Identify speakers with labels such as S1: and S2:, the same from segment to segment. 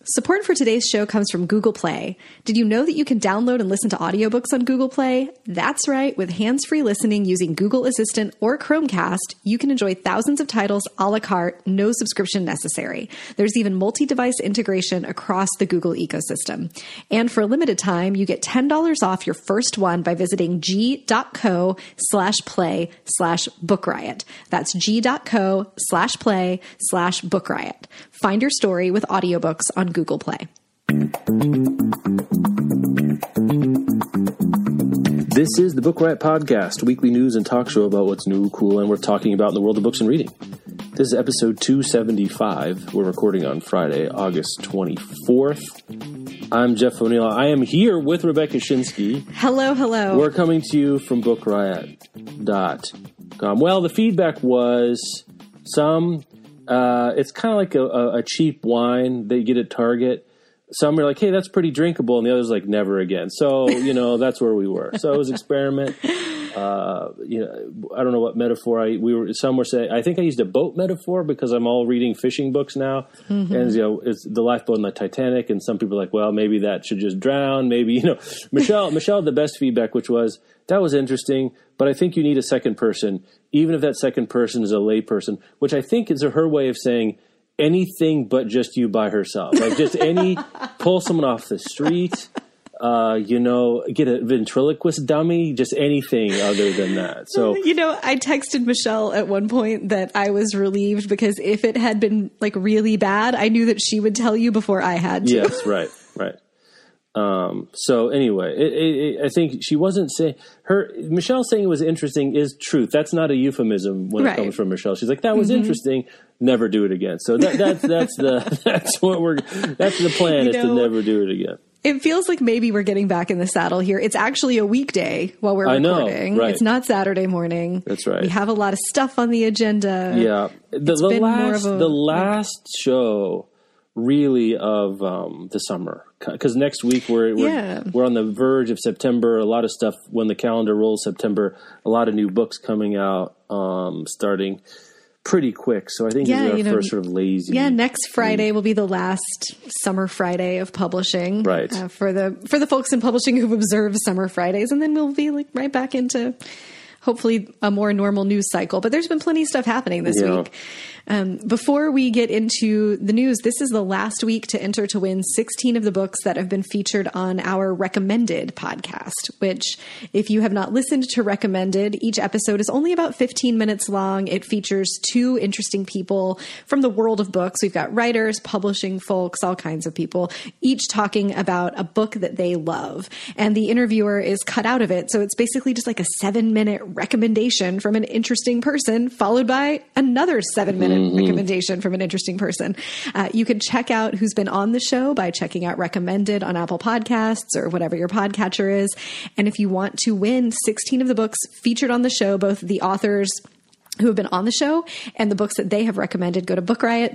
S1: Support for today's show comes from Google Play. Did you know that you can download and listen to audiobooks on Google Play? That's right. With hands-free listening using Google Assistant or Chromecast, you can enjoy thousands of titles a la carte, no subscription necessary. There's even multi-device integration across the Google ecosystem. And for a limited time, you get $10 off your first one by visiting g.co/play/Book Riot. That's g.co/play/Book Riot. Find your story with audiobooks on Google Play.
S2: This is the Book Riot Podcast, a weekly news and talk show about what's new, cool, and worth talking about in the world of books and reading. This is episode 275. We're recording on Friday, August 24th. I'm Jeff O'Neill. I am here with Rebecca Schinsky.
S1: Hello, hello.
S2: We're coming to you from bookriot.com. Well, the feedback was it's kind of like a cheap wine that you get at Target. Some are like, hey, that's pretty drinkable. And the others like, never again. So, that's where we were. So it was an experiment. I don't know what metaphor some were saying, I think I used a boat metaphor because I'm all reading fishing books now. Mm-hmm. And, it's the lifeboat in the Titanic. And some people are like, well, maybe that should just drown. Maybe, Michelle, the best feedback, which was, that was interesting, but I think you need a second person, even if that second person is a lay person, which I think is her way of saying anything but just you by herself. Like just pull someone off the street, get a ventriloquist dummy, just anything other than that. So,
S1: I texted Michelle at one point that I was relieved because if it had been like really bad, I knew that she would tell you before I had to.
S2: Yes, right. So anyway, I think she wasn't saying Michelle saying it was interesting is truth. That's not a euphemism when it comes from Michelle. She's like, that was interesting. Never do it again. So that's the plan is to never do it again.
S1: It feels like maybe we're getting back in the saddle here. It's actually a weekday while we're recording.
S2: Right.
S1: It's not Saturday morning.
S2: That's right.
S1: We have a lot of stuff on the agenda.
S2: Yeah. The last show really of the summer, because next week we're on the verge of September. A lot of stuff when the calendar rolls September. A lot of new books coming out, starting pretty quick. So I think this is our first sort of lazy.
S1: Yeah, next Friday will be the last summer Friday of publishing.
S2: Right.
S1: For the folks in publishing who've observed summer Fridays, and then we'll be like right back into hopefully a more normal news cycle. But there's been plenty of stuff happening this week. Before we get into the news, this is the last week to enter to win 16 of the books that have been featured on our Recommended podcast, which if you have not listened to Recommended, each episode is only about 15 minutes long. It features two interesting people from the world of books. We've got writers, publishing folks, all kinds of people, each talking about a book that they love. And the interviewer is cut out of it. So it's basically just like a 7-minute recommendation from an interesting person, followed by another 7-minute recommendation from an interesting person. You can check out who's been on the show by checking out Recommended on Apple Podcasts or whatever your podcatcher is. And if you want to win 16 of the books featured on the show, both the authors who have been on the show and the books that they have recommended, go to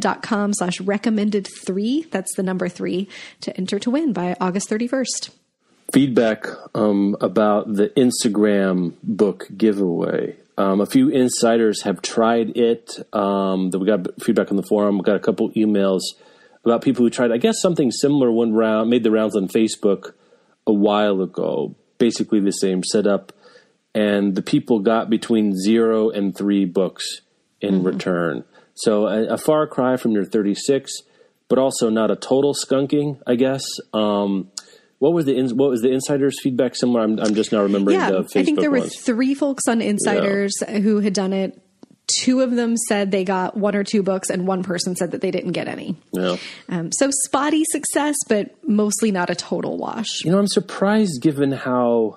S1: bookriot.com/recommended3. That's the number 3 to enter to win by August 31st.
S2: Feedback about the Instagram book giveaway. A few insiders have tried it. We got feedback on the forum. We got a couple emails about people who tried, I guess something similar made the rounds on Facebook a while ago. Basically the same setup. And the people got between 0 and 3 books in return. So a far cry from your 36, but also not a total skunking, I guess. What was the insiders' feedback similar? I'm just now remembering the Facebook
S1: I think there were
S2: ones.
S1: 3 folks on Insiders who had done it. 2 of them said they got 1 or 2 books, and 1 person said that they didn't get any.
S2: Yeah.
S1: So spotty success, but mostly not a total wash.
S2: I'm surprised given how,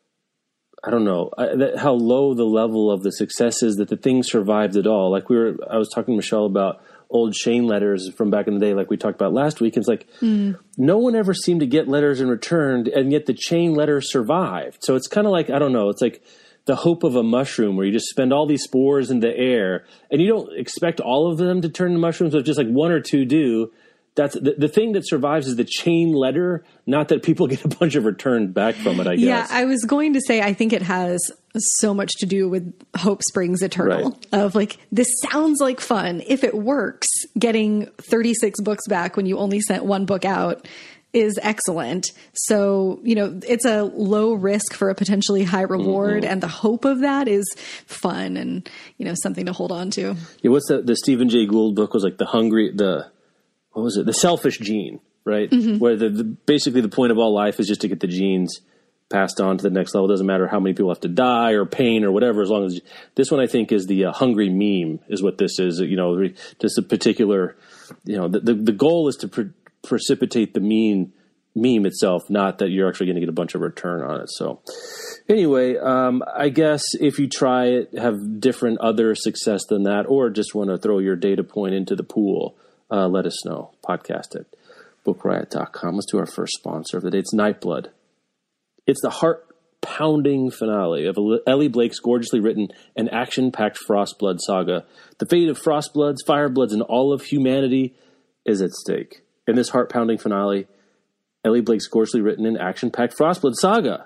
S2: I don't know, how low the level of the success is that the thing survived at all. Like I was talking to Michelle about old chain letters from back in the day, like we talked about last week. It's like no one ever seemed to get letters in return, and yet the chain letter survived. So it's kind of like, I don't know, it's like the hope of a mushroom where you just spend all these spores in the air and you don't expect all of them to turn to mushrooms, but just like 1 or 2 do. that's the thing that survives is the chain letter, not that people get a bunch of return back from it, I guess.
S1: Yeah, I was going to say, I think it has so much to do with Hope Springs Eternal,
S2: Right.
S1: of like, this sounds like fun. If it works, getting 36 books back when you only sent one book out is excellent. So, it's a low risk for a potentially high reward. And the hope of that is fun and, something to hold on to.
S2: Yeah, what's the Stephen Jay Gould book was like what was it? The Selfish Gene, right? Where basically the point of all life is just to get the genes passed on to the next level. It doesn't matter how many people have to die or pain or whatever, as long as this one, I think, is the hungry meme is what this is. Just a particular, the goal is to precipitate the meme itself, not that you're actually going to get a bunch of return on it. So anyway, I guess if you try it, have different other success than that, or just want to throw your data point into the pool, let us know. Podcast at bookriot.com. Let's do our first sponsor of the day. It's Nightblood. It's the heart-pounding finale of Ellie Blake's gorgeously written and action-packed Frostblood saga. The fate of Frostbloods, Firebloods, and all of humanity is at stake. In this heart-pounding finale, Ellie Blake's gorgeously written and action-packed Frostblood saga.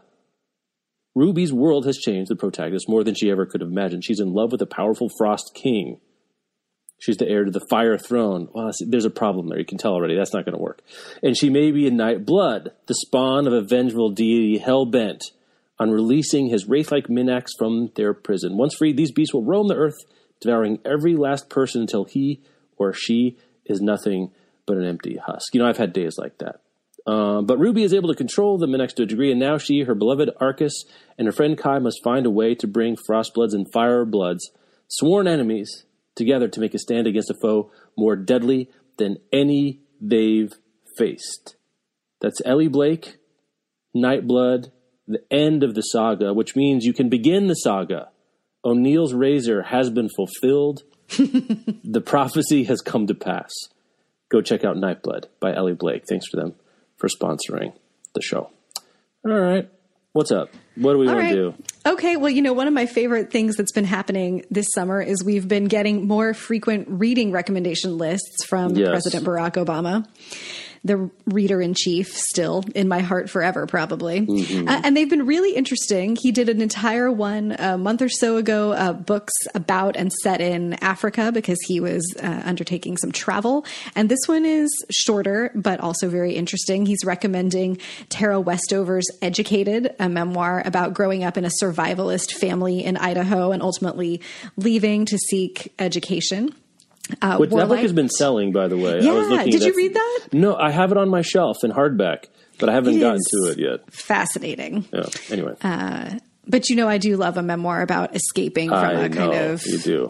S2: Ruby's world has changed the protagonist more than she ever could have imagined. She's in love with a powerful Frost King. She's the heir to the Fire Throne. Well, see, there's a problem there. You can tell already. That's not going to work. And she may be a Nightblood, the spawn of a vengeful deity hell-bent on releasing his wraith-like Minax from their prison. Once freed, these beasts will roam the earth, devouring every last person until he or she is nothing but an empty husk. I've had days like that. But Ruby is able to control the Minax to a degree, and now she, her beloved Arcus, and her friend Kai must find a way to bring Frostbloods and Firebloods, sworn enemies, together to make a stand against a foe more deadly than any they've faced. That's Ellie Blake, Nightblood, the end of the saga, which means you can begin the saga. O'Neill's razor has been fulfilled. The prophecy has come to pass. Go check out Nightblood by Ellie Blake. Thanks to them for sponsoring the show. All right. What's up? What do we want to do?
S1: Okay. Well, one of my favorite things that's been happening this summer is we've been getting more frequent reading recommendation lists from President Barack Obama, the reader-in-chief, still in my heart forever, probably. And they've been really interesting. He did an entire one a month or so ago, books about and set in Africa, because he was undertaking some travel. And this one is shorter, but also very interesting. He's recommending Tara Westover's Educated, a memoir about growing up in a survivalist family in Idaho and ultimately leaving to seek education.
S2: Which that book has been selling, by the way.
S1: Yeah,
S2: I was looking
S1: did you read that?
S2: No, I have it on my shelf in hardback, but I haven't gotten to it yet.
S1: Fascinating.
S2: Yeah. Anyway,
S1: but I do love a memoir about escaping from a kind of
S2: you do.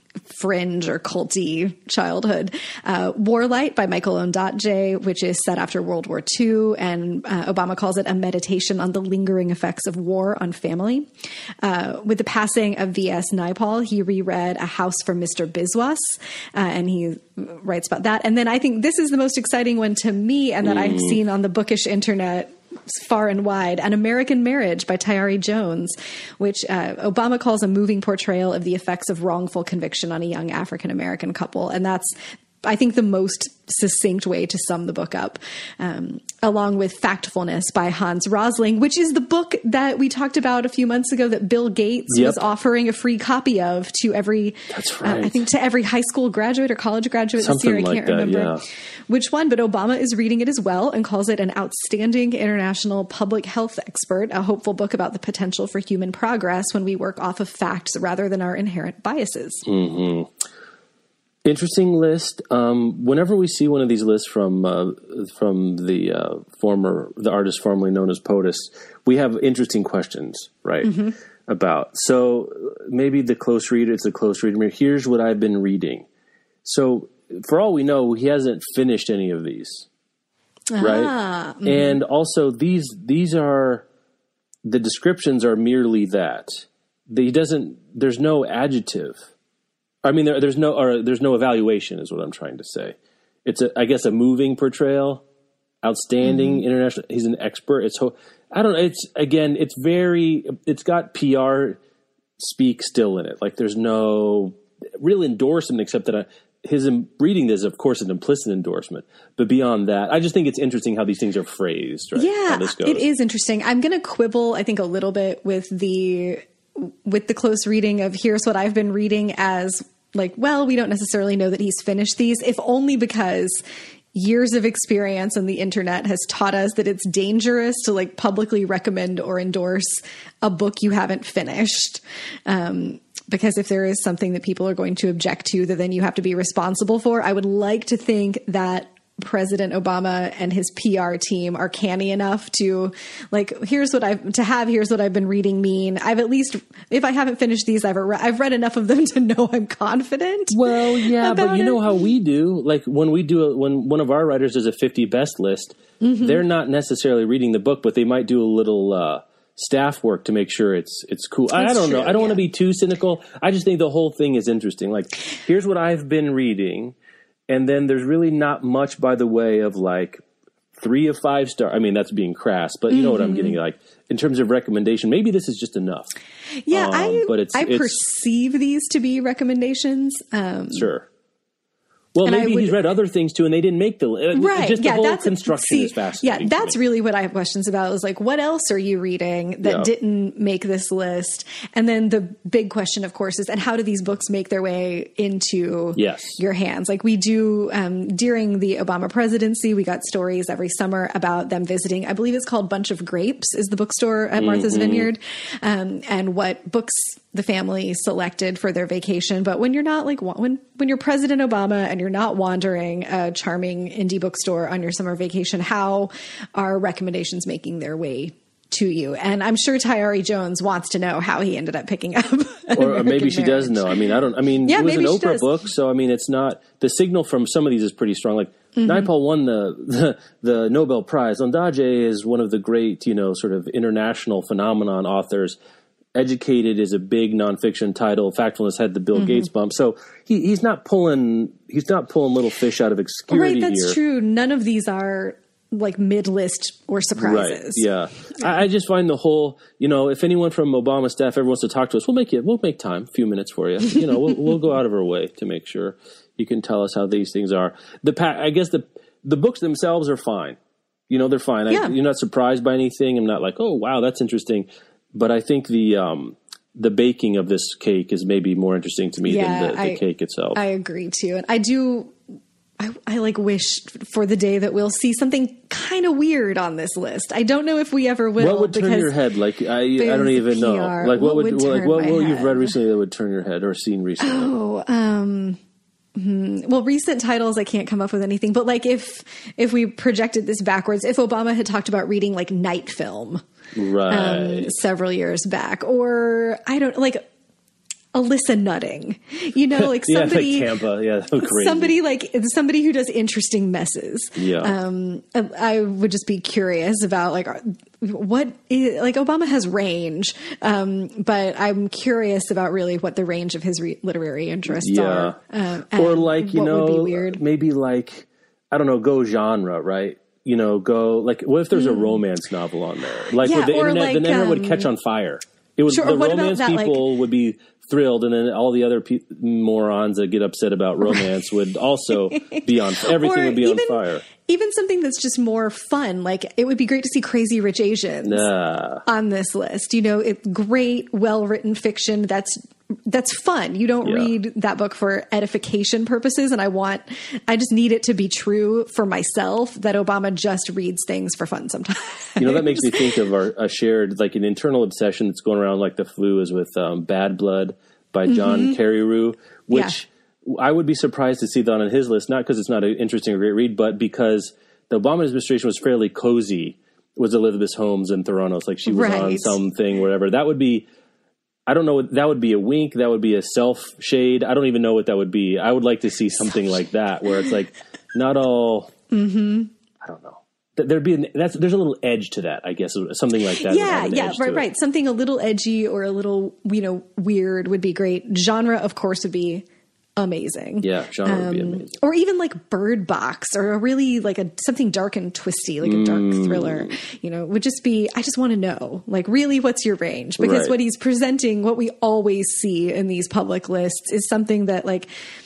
S1: fringe or culty childhood. Warlight by Michael Ondaatje, which is set after World War II, and Obama calls it a meditation on the lingering effects of war on family. With the passing of V.S. Naipaul, he reread A House for Mr. Biswas, and he writes about that. And then I think this is the most exciting one to me, and that I've seen on the bookish internet far and wide, An American Marriage by Tayari Jones, which Obama calls a moving portrayal of the effects of wrongful conviction on a young African-American couple. And that's, I think, the most succinct way to sum the book up, along with Factfulness by Hans Rosling, which is the book that we talked about a few months ago that Bill Gates was offering a free copy of to every,
S2: That's right.
S1: I think to every high school graduate or college graduate
S2: Something
S1: this year. I can't remember which one, but Obama is reading it as well and calls it an outstanding international public health expert, a hopeful book about the potential for human progress when we work off of facts rather than our inherent biases.
S2: Interesting list. Whenever we see one of these lists from the artist formerly known as POTUS, we have interesting questions, right? About. So maybe it's a close reader. Here's what I've been reading. So for all we know, he hasn't finished any of these, right? And also these are, the descriptions are merely that. There's no adjective. I mean, there's no evaluation is what I'm trying to say. It's I guess a moving portrayal, outstanding international. He's an expert. I don't know. It's got PR speak still in it. Like there's no real endorsement except that his reading this, of course, an implicit endorsement. But beyond that, I just think it's interesting how these things are phrased. Right?
S1: Yeah, it is interesting. I'm going to quibble, I think, a little bit with the close reading of here's what I've been reading as like, well, we don't necessarily know that he's finished these, if only because years of experience on the internet has taught us that it's dangerous to like publicly recommend or endorse a book you haven't finished. Because if there is something that people are going to object to that then you have to be responsible for, I would like to think that President Obama and his PR team are canny enough to like, here's what I've been reading mean. I've at least, if I haven't finished these, I've read enough of them to know I'm confident.
S2: Well, yeah, but you know how we do, like when one of our writers does a 50 best list, they're not necessarily reading the book, but they might do a little, staff work to make sure it's cool. I don't know. I don't want to be too cynical. I just think the whole thing is interesting. Like, here's what I've been reading. And then there's really not much by the way of like 3 of 5 star. I mean, that's being crass, but you know what I'm getting like in terms of recommendation. Maybe this is just enough.
S1: Yeah, I perceive these to be recommendations.
S2: Sure. Well, maybe he's read other things too, and they didn't make the list.
S1: Right.
S2: Just the whole construction is fascinating.
S1: Yeah, that's really what I have questions about. Is like, what else are you reading that didn't make this list? And then the big question, of course, is, and how do these books make their way into your hands? Like we do during the Obama presidency, we got stories every summer about them visiting. I believe it's called Bunch of Grapes, is the bookstore at Martha's Vineyard, and what books the family selected for their vacation. But when you're not like when you're President Obama and you're not wandering a charming indie bookstore on your summer vacation, how are recommendations making their way to you? And I'm sure Tayari Jones wants to know how he ended up picking up.
S2: Or maybe she does know. I mean, it was an Oprah book. So, I mean, it's not, the signal from some of these is pretty strong. Like Naipaul won the Nobel Prize. Ondaatje is one of the great, sort of international phenomenon authors. Educated is a big nonfiction title. Factfulness had the Bill Gates bump. So he's not pulling little fish out of obscurity.
S1: Right, that's
S2: here.
S1: true. None of these are like mid-list or surprises.
S2: Right. Yeah. I just find the whole, if anyone from Obama staff ever wants to talk to us, we'll make time, a few minutes for you. We'll go out of our way to make sure you can tell us how these things are. I guess the books themselves are fine. They're fine.
S1: Yeah.
S2: You're not surprised by anything. I'm not like, oh wow, that's interesting. But I think the baking of this cake is maybe more interesting to me than the cake itself.
S1: I agree too. And I like wish for the day that we'll see something kind of weird on this list. I don't know if we ever will.
S2: What would turn your head? Like I don't even know. Like what you've read recently that would turn your head or seen recently?
S1: Well, recent titles, I can't come up with anything. But like if we projected this backwards, if Obama had talked about reading like Night Film,
S2: right,
S1: several years back, or I don't like Alyssa Nutting, like somebody,
S2: like Tampa, crazy.
S1: somebody who does interesting messes.
S2: Yeah,
S1: I would just be curious about like what is, like Obama has range, but I'm curious about really what the range of his literary interests are.
S2: Or like
S1: would be weird.
S2: Maybe like I don't know, go genre, right? Go like what if there's a romance novel on there? Like with the internet, the internet would catch on fire. It would the romance people would be thrilled, and then all the other morons that get upset about romance would also be on. Everything would be on fire.
S1: Even something that's just more fun, like it would be great to see Crazy Rich Asians on this list. It's great, well-written fiction that's fun. You don't read that book for edification purposes, and I just need it to be true for myself that Obama just reads things for fun sometimes.
S2: That makes me think of a shared, like an internal obsession that's going around like the flu is with Bad Blood by John Carreyrou, which I would be surprised to see that on his list, not because it's not an interesting or great read, but because the Obama administration was fairly cozy with Elizabeth Holmes and Theranos. Like she was on something, whatever. That would be, I don't know, that would be a wink. That would be a self-shade. I don't even know what that would be. I would like to see something like that where it's like not all, I don't know. There's a little edge to that, I guess, something like that.
S1: Yeah, right. Something a little edgy or a little, weird would be great. Genre, of course, would be amazing.
S2: Yeah, genre would be amazing.
S1: Or even like Bird Box, or a really like something dark and twisty, like a dark thriller. Would just be. I just want to know, like, really, what's your range? Because what he's presenting, what we always see in these public lists, is something that like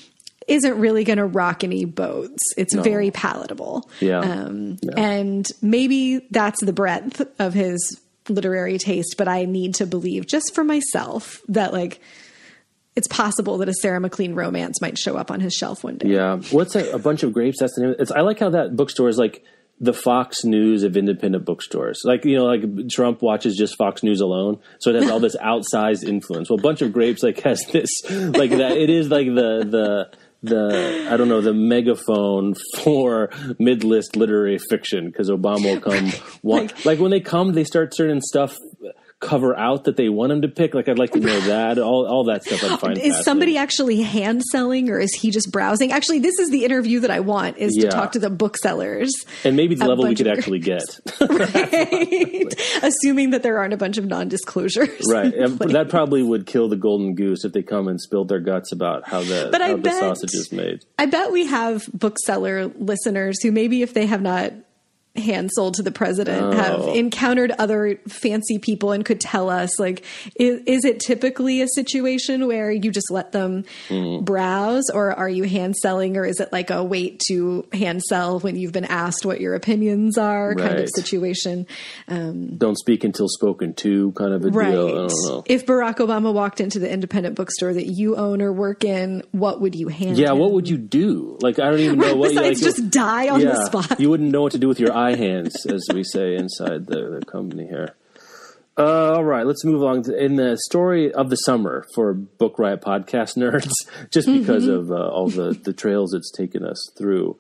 S1: isn't really going to rock any boats. It's very palatable. And maybe that's the breadth of his literary taste, but I need to believe just for myself that like it's possible that a Sarah McLean romance might show up on his shelf one day.
S2: Yeah. What's a bunch of grapes? That's the name. I like how that bookstore is like the Fox News of independent bookstores. Like, like Trump watches just Fox News alone. So it has all this outsized influence. Well, a bunch of grapes like has this, like that. It is like the I don't know, the megaphone for mid-list literary fiction, because Obama will come. Like when they come, they start certain stuff cover out that they want him to pick. Like, I'd like to know that. All that stuff I'd find
S1: Is somebody actually hand selling, or is he just browsing? Actually, this is the interview that I want, is to talk to the booksellers.
S2: And maybe the level we could actually get.
S1: Right. Assuming that there aren't a bunch of non-disclosures.
S2: Right. That probably would kill the golden goose if they come and spilled their guts about how the sausage is made.
S1: I bet we have bookseller listeners who maybe if they have not hand sold to the president have encountered other fancy people and could tell us, like, is it typically a situation where you just let them browse, or are you hand selling, or is it like a wait to hand sell when you've been asked what your opinions are kind of situation?
S2: Don't speak until spoken to kind of a deal. I don't know.
S1: If Barack Obama walked into the independent bookstore that you own or work in, what would you hand him?
S2: What would you do? Like, I don't even know what
S1: besides just die on the spot.
S2: You wouldn't know what to do with your eye hands, as we say inside the company here. All right, let's move along. In the story of the summer for Book Riot podcast nerds, just because of all the trails it's taken us through.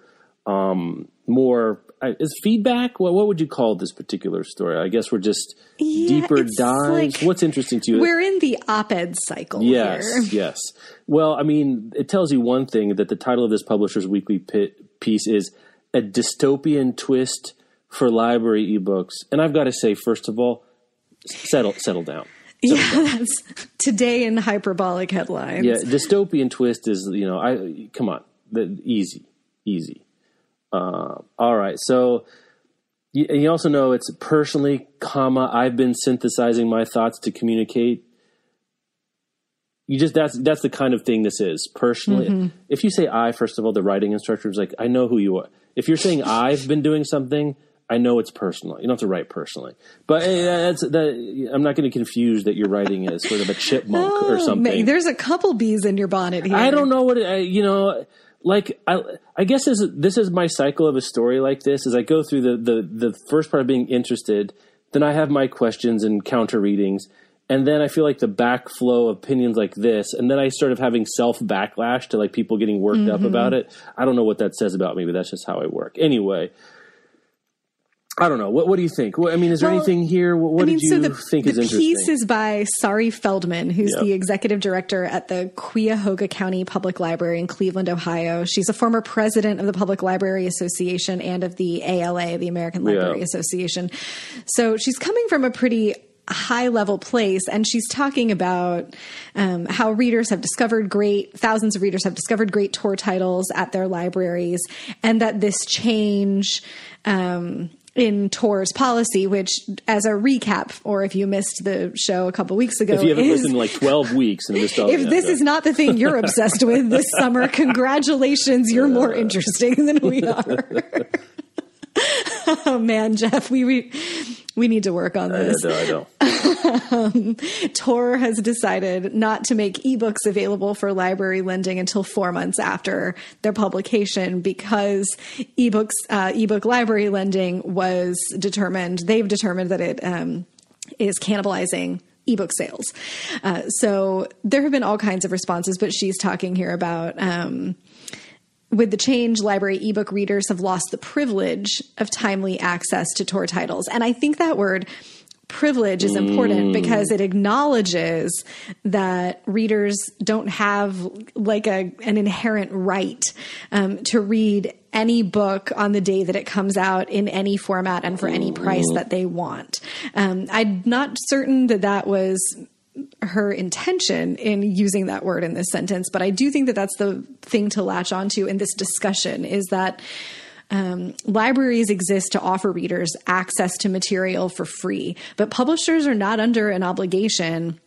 S2: More is feedback. What would you call this particular story? I guess we're just deeper dives. Like, what's interesting to you?
S1: We're in the op-ed cycle here.
S2: Yes. Well, I mean, it tells you one thing, that the title of this publisher's weekly piece is A Dystopian Twist for Library Ebooks. And I've got to say, first of all, settle down.
S1: That's today in hyperbolic headlines.
S2: Yeah, dystopian twist is, come on, easy. All right, so you also know it's personally, I've been synthesizing my thoughts to communicate. That's the kind of thing this is, personally. If you say I, first of all, the writing instructor is like, I know who you are. If you're saying I've been doing something, I know it's personal. You don't have to write personally. But I'm not going to confuse that you're writing as sort of a chipmunk or something.
S1: There's a couple bees in your bonnet here.
S2: I don't know what, I guess this is my cycle of a story like this, as I go through the first part of being interested, then I have my questions and counter readings, and then I feel like the backflow of opinions like this, and then I start of having self-backlash to like people getting worked up about it. I don't know what that says about me, but that's just how I work. Anyway, I don't know. What do you think? I mean, is there anything here? What did you think is interesting? The
S1: piece is by Sari Feldman, who's the executive director at the Cuyahoga County Public Library in Cleveland, Ohio. She's a former president of the Public Library Association and of the ALA, the American Library Association. So she's coming from a pretty high-level place, and she's talking about how thousands of readers have discovered great Tor titles at their libraries, and that this change in Tor's policy, which, as a recap, or if you missed the show a couple weeks ago,
S2: if you haven't listened in like 12 weeks and missed all
S1: if this is not the thing you're obsessed with this summer, congratulations, you're more interesting than we are. Oh man, Jeff, we need to work on this.
S2: I know.
S1: Tor has decided not to make ebooks available for library lending until 4 months after their publication, because ebook library lending they've determined that it is cannibalizing ebook sales. So there have been all kinds of responses, but she's talking here about with the change, library ebook readers have lost the privilege of timely access to Tor titles. And I think that word privilege is important because it acknowledges that readers don't have like an inherent right to read any book on the day that it comes out in any format and for any price that they want. I'm not certain that was her intention in using that word in this sentence, but I do think that that's the thing to latch onto in this discussion, is that libraries exist to offer readers access to material for free, but publishers are not under an obligation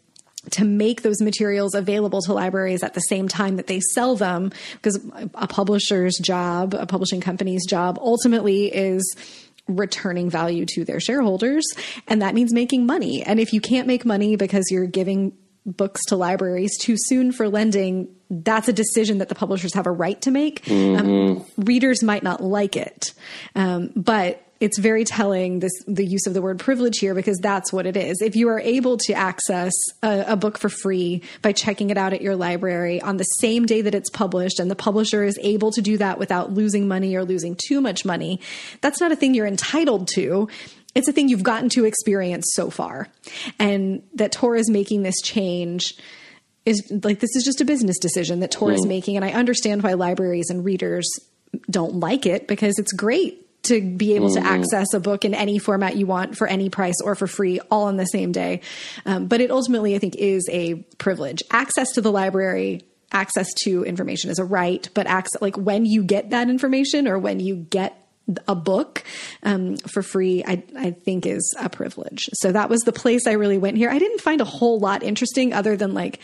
S1: to make those materials available to libraries at the same time that they sell them, because a publisher's job, a publishing company's job ultimately is returning value to their shareholders. And that means making money. And if you can't make money because you're giving books to libraries too soon for lending, that's a decision that the publishers have a right to make. Readers might not like it. But it's very telling, the use of the word privilege here, because that's what it is. If you are able to access a book for free by checking it out at your library on the same day that it's published, and the publisher is able to do that without losing money or losing too much money, that's not a thing you're entitled to. It's a thing you've gotten to experience so far. And that Tor is making this change is like, this is just a business decision that Tor is making. And I understand why libraries and readers don't like it, because it's great to be able to access a book in any format you want for any price or for free, all on the same day. But it ultimately, I think, is a privilege. Access to the library, access to information is a right, but like when you get that information or when you get a book for free, I think is a privilege. So that was the place I really went here. I didn't find a whole lot interesting other than like,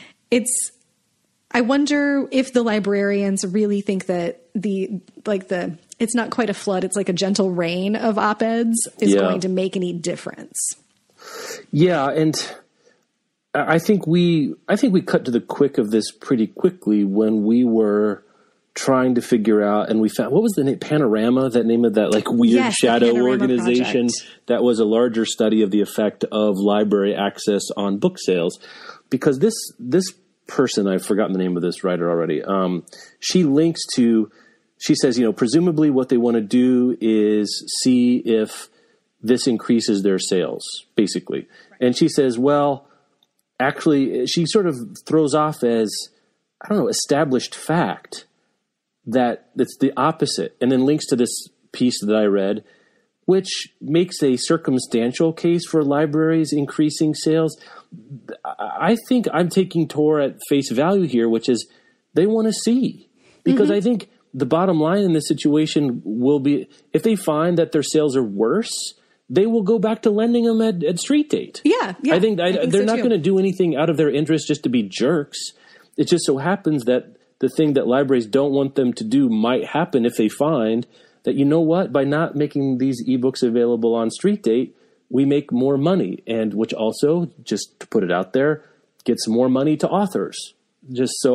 S1: I wonder if the librarians really think that it's not quite a flood, it's like a gentle rain of op-eds is going to make any difference.
S2: Yeah. And I think we cut to the quick of this pretty quickly when we were trying to figure out, and we found, what was the name? Panorama, that name of that like weird shadow organization project. That was a larger study of the effect of library access on book sales. Because this person, I've forgotten the name of this writer already. She says, presumably what they want to do is see if this increases their sales, basically. Right. And she says, well, actually, she sort of throws off as, established fact that it's the opposite, and then links to this piece that I read, which makes a circumstantial case for libraries increasing sales. I think I'm taking Tor at face value here, which is they want to see. Because I think the bottom line in this situation will be, if they find that their sales are worse, they will go back to lending them at street date.
S1: Yeah.
S2: I think they're not going to do anything out of their interest just to be jerks. It just so happens that the thing that libraries don't want them to do might happen if they find that, by not making these ebooks available on street date, we make more money, and which also, just to put it out there, gets more money to authors. Just so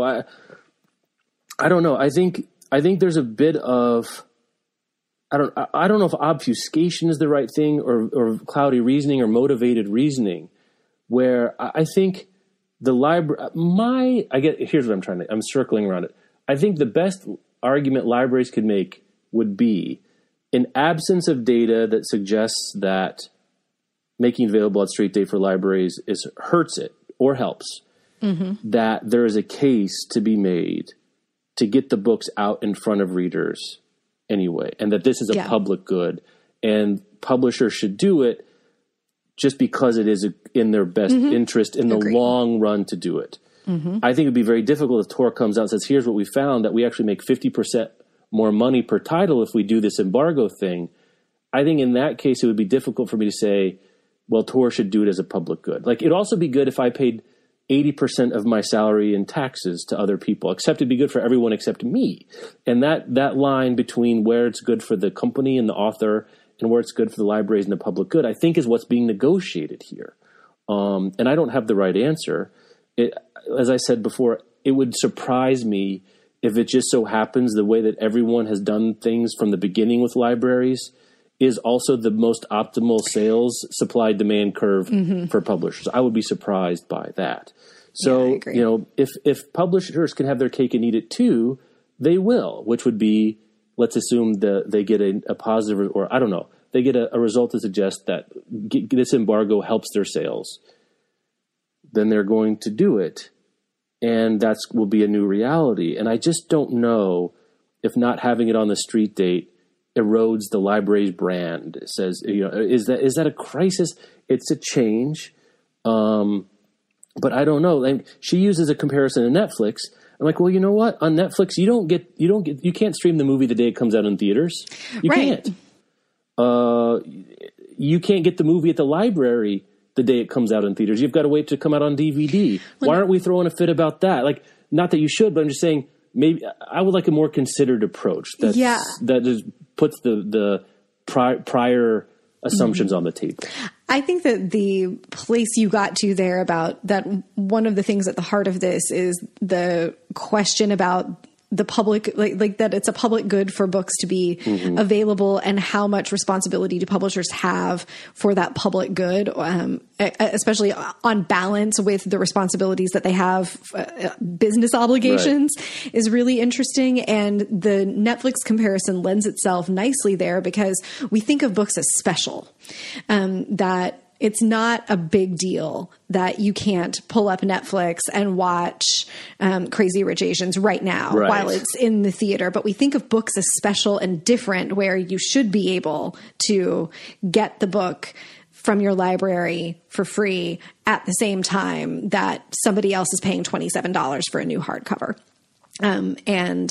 S2: I don't know. I think there's a bit of, I don't know if obfuscation is the right thing, or cloudy reasoning or motivated reasoning, where I think the library, here's what I'm circling around it. I think the best argument libraries could make would be, in absence of data that suggests that making available at street date for libraries hurts it or helps, that there is a case to be made to get the books out in front of readers anyway, and that this is a public good, and publishers should do it just because it is in their best interest in the long run to do it. I think it'd be very difficult if Tor comes out and says, here's what we found, that we actually make 50% more money per title if we do this embargo thing. I think in that case, it would be difficult for me to say, well, Tor should do it as a public good. Like, it'd also be good if I paid 80% of my salary in taxes to other people, except it'd be good for everyone except me. And that line between where it's good for the company and the author and where it's good for the libraries and the public good, I think is what's being negotiated here. And I don't have the right answer. As I said before, it would surprise me if it just so happens the way that everyone has done things from the beginning with libraries is also the most optimal sales supply-demand curve for publishers. I would be surprised by that. So, if publishers can have their cake and eat it too, they will, which would be, let's assume they get a positive, or I don't know, they get a result to suggest that this embargo helps their sales. Then they're going to do it. And that will be a new reality. And I just don't know if not having it on the street date erodes the library's brand. It says, is that a crisis? It's a change. But I don't know. Like, she uses a comparison to Netflix. I'm like, well, you know what? On Netflix, you can't stream the movie the day it comes out in theaters. You can't. You can't get the movie at the library the day it comes out in theaters. You've got to wait to come out on DVD. Why aren't we throwing a fit about that? Like, not that you should, but I'm just saying maybe I would like a more considered approach that just puts the prior assumptions on the table.
S1: I think that the place you got to there about that, one of the things at the heart of this is the question about the public, like that it's a public good for books to be available, and how much responsibility do publishers have for that public good, especially on balance with the responsibilities that they have, business obligations, is really interesting. And the Netflix comparison lends itself nicely there, because we think of books as special, that it's not a big deal that you can't pull up Netflix and watch Crazy Rich Asians right now while it's in the theater. But we think of books as special and different, where you should be able to get the book from your library for free at the same time that somebody else is paying $27 for a new hardcover. And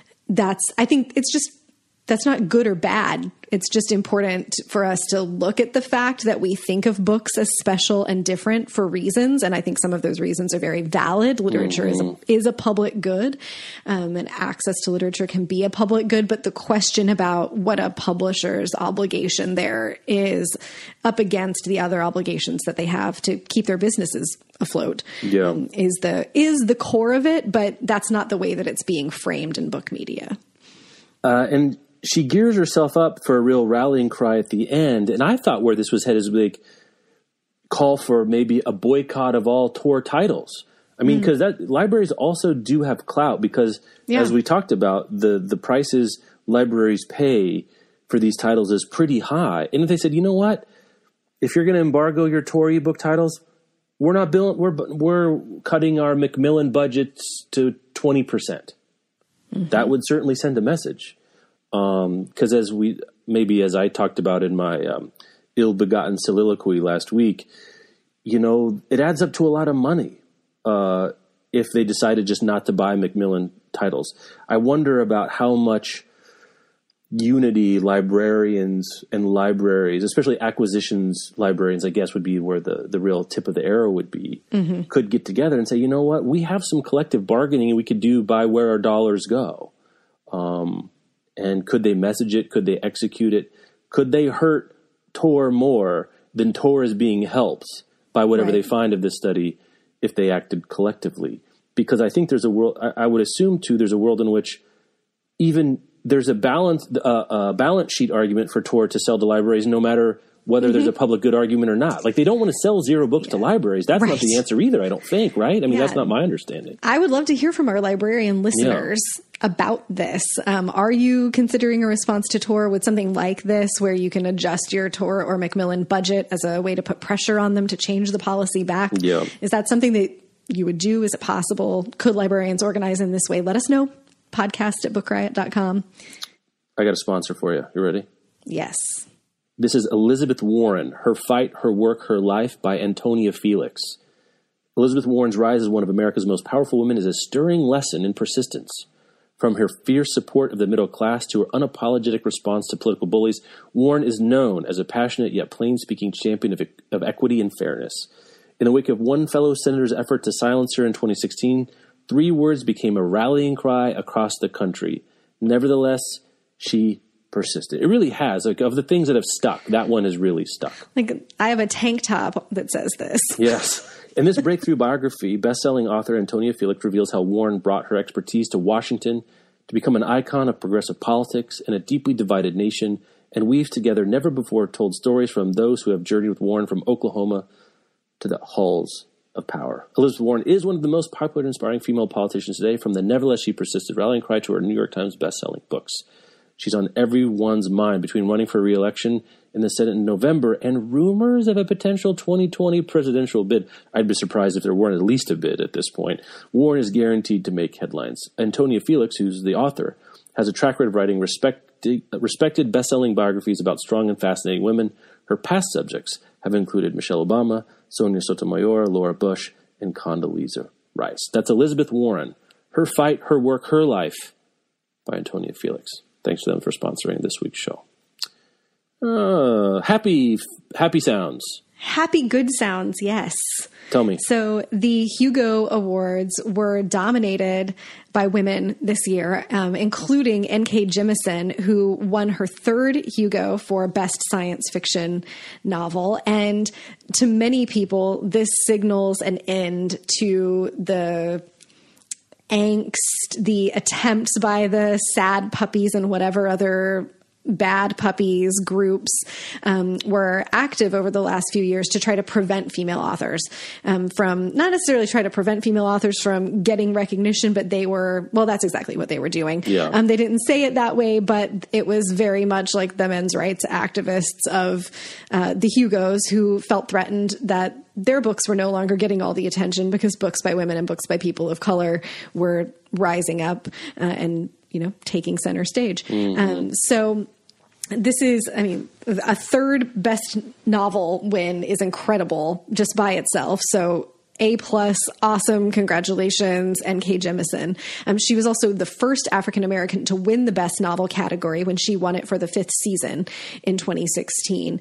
S1: I think that's not good or bad. It's just important for us to look at the fact that we think of books as special and different for reasons. And I think some of those reasons are very valid. Literature is a public good, and access to literature can be a public good. But the question about what a publisher's obligation there is up against the other obligations that they have to keep their businesses afloat is the core of it. But that's not the way that it's being framed in book media.
S2: And she gears herself up for a real rallying cry at the end. And I thought where this was headed is like call for maybe a boycott of all Tor titles. I mean, because libraries also do have clout, because as we talked about, the prices libraries pay for these titles is pretty high. And if they said, you know what, if you're going to embargo your Tor ebook titles, we're not we're cutting our Macmillan budgets to 20%. That would certainly send a message. Because as I talked about in my ill-begotten soliloquy last week, it adds up to a lot of money if they decided just not to buy Macmillan titles. I wonder about how much unity librarians and libraries, especially acquisitions librarians, I guess would be where the real tip of the arrow would be, could get together and say, you know what, we have some collective bargaining we could do by where our dollars go. And could they message it? Could they execute it? Could they hurt Tor more than Tor is being helped by whatever they find of this study if they acted collectively? Because I think there's a world, I would assume too, there's a world in which even there's a balance sheet argument for Tor to sell to libraries, no matter whether there's a public good argument or not. Like, they don't want to sell zero books to libraries. That's not the answer either, I don't think, right? I mean, that's not my understanding.
S1: I would love to hear from our librarian listeners about this. Are you considering a response to Tor with something like this, where you can adjust your Tor or Macmillan budget as a way to put pressure on them to change the policy back? Yeah. Is that something that you would do? Is it possible? Could librarians organize in this way? Let us know. podcast@bookriot.com.
S2: I got a sponsor for you. You ready?
S1: Yes.
S2: This is Elizabeth Warren, Her Fight, Her Work, Her Life by Antonia Felix. Elizabeth Warren's rise as one of America's most powerful women is a stirring lesson in persistence. From her fierce support of the middle class to her unapologetic response to political bullies, Warren is known as a passionate yet plain-speaking champion of equity and fairness. In the wake of one fellow senator's effort to silence her in 2016, 3 words became a rallying cry across the country. Nevertheless, she persisted. It really has. Like, of the things that have stuck, that one has really stuck.
S1: Like, I have a tank top that says this.
S2: Yes. In this breakthrough biography, best-selling author Antonia Felix reveals how Warren brought her expertise to Washington to become an icon of progressive politics in a deeply divided nation, and weaves together never-before-told stories from those who have journeyed with Warren from Oklahoma to the halls of power. Elizabeth Warren is one of the most popular and inspiring female politicians today, from the Nevertheless She Persisted rallying cry to her New York Times best-selling books. She's on everyone's mind between running for re-election in the Senate in November and rumors of a potential 2020 presidential bid. I'd be surprised if there weren't at least a bid at this point. Warren is guaranteed to make headlines. Antonia Felix, who's the author, has a track record of writing respected best-selling biographies about strong and fascinating women. Her past subjects have included Michelle Obama, Sonia Sotomayor, Laura Bush, and Condoleezza Rice. That's Elizabeth Warren, Her Fight, Her Work, Her Life by Antonia Felix. Thanks to them for sponsoring this week's show. Happy sounds.
S1: Happy good sounds, yes.
S2: Tell me.
S1: So the Hugo Awards were dominated by women this year, including N.K. Jemisin, who won her third Hugo for Best Science Fiction Novel. And to many people, this signals an end to the angst, the attempts by the sad puppies and whatever other bad puppies groups were active over the last few years to try to prevent female authors from, not necessarily try to prevent female authors from getting recognition, but they were, well, that's exactly what they were doing.
S2: Yeah.
S1: They didn't say it that way, but it was very much like the men's rights activists of the Hugos who felt threatened that their books were no longer getting all the attention because books by women and books by people of color were rising up and, you know, taking center stage. Mm-hmm. So this is, I mean, a third best novel win is incredible just by itself. So A+, awesome. Congratulations, N.K. Jemisin. She was also the first African-American to win the best novel category when she won it for the 5th season in 2016.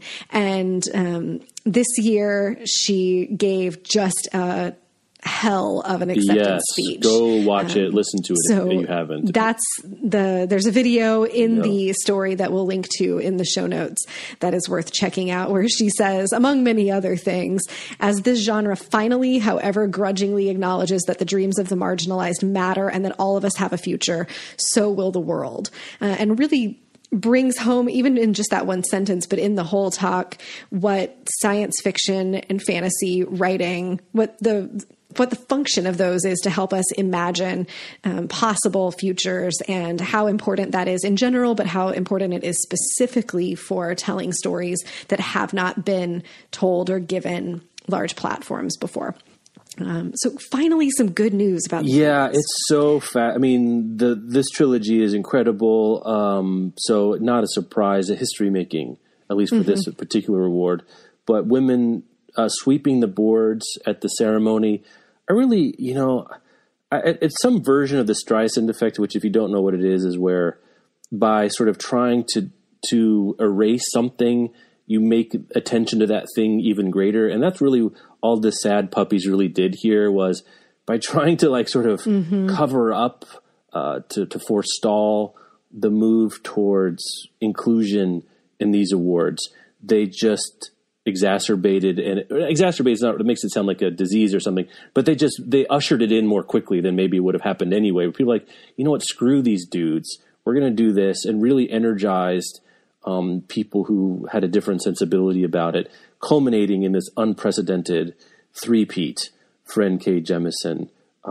S1: And this year she gave just a hell of an acceptance speech.
S2: Go watch it, listen to it if you haven't.
S1: There's a video in the story that we'll link to in the show notes that is worth checking out, where she says, among many other things, as this genre finally, however grudgingly, acknowledges that the dreams of the marginalized matter and that all of us have a future, so will the world. And really brings home, even in just that one sentence, but in the whole talk, what science fiction and fantasy writing, what the function of those is to help us imagine possible futures and how important that is in general, but how important it is specifically for telling stories that have not been told or given large platforms before. So finally, some good news about this.
S2: Yeah, it's so I mean, this trilogy is incredible. So not a surprise, a history making, at least for this particular award. But women sweeping the boards at the ceremony, I really, you know, it's some version of the Streisand effect, which, if you don't know what it is where by sort of trying to erase something, you make attention to that thing even greater. And that's really all the sad puppies really did here, was by trying to like sort of cover up, to forestall the move towards inclusion in these awards. They just exacerbated it makes it sound like a disease or something, but they ushered it in more quickly than maybe would have happened anyway. People are like, you know what, screw these dudes. We're going to do this, and really energized people who had a different sensibility about it, culminating in this unprecedented three-peat for N.K. Jemisin.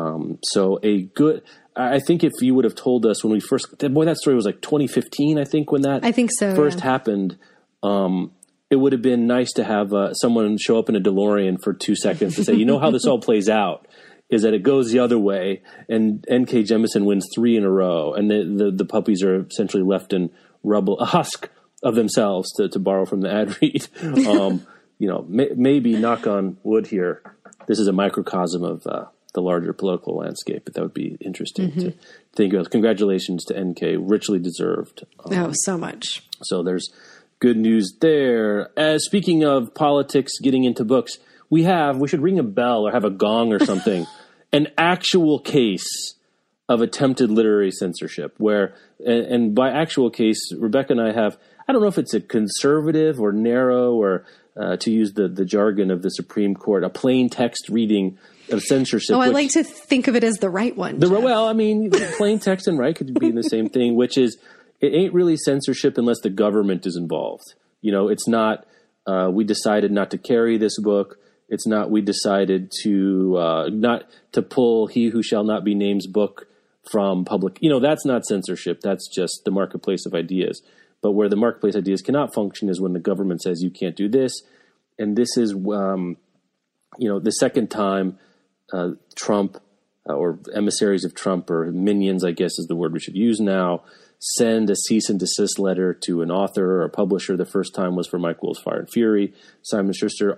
S2: I think if you would have told us when we first, that story was like 2015, I think, when that first happened. It would have been nice to have someone show up in a DeLorean for 2 seconds to say, you know how this all plays out is that it goes the other way, and N.K. Jemisin wins 3 in a row, and the puppies are essentially left in rubble, a husk of themselves, to borrow from the ad read. You know, maybe, knock on wood here, this is a microcosm of the larger political landscape, but that would be interesting to think about. Congratulations to N.K., richly deserved.
S1: So much.
S2: So there's good news there. Speaking of politics, getting into books, we should ring a bell or have a gong or something, an actual case of attempted literary censorship where, and by actual case, Rebecca and I have, I don't know if it's a conservative or narrow or to use the jargon of the Supreme Court, a plain text reading of censorship.
S1: I like to think of it as the right one.
S2: Well, I mean, plain text and right could be the same thing, which is, it ain't really censorship unless the government is involved. You know, it's not, we decided not to carry this book. It's not, we decided to, not to pull He Who Shall Not Be Named's book from public. You know, that's not censorship. That's just the marketplace of ideas. But where the marketplace ideas cannot function is when the government says you can't do this. And this is, you know, the second time Trump or emissaries of Trump, or minions, I guess is the word we should use now, send a cease and desist letter to an author or a publisher. The first time was for Mike Wolf's Fire and Fury. Simon Schuster,